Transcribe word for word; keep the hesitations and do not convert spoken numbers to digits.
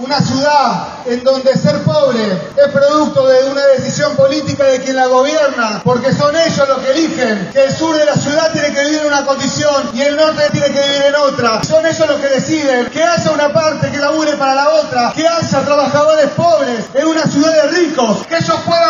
Una ciudad en donde ser pobre es producto de una decisión política de quien la gobierna, porque son ellos los que eligen que el sur de la ciudad tiene que vivir en una condición y el norte tiene que vivir en otra. Son ellos los que deciden que haya una parte que labure para la otra, que haya trabajadores pobres en una ciudad de ricos, que ellos puedan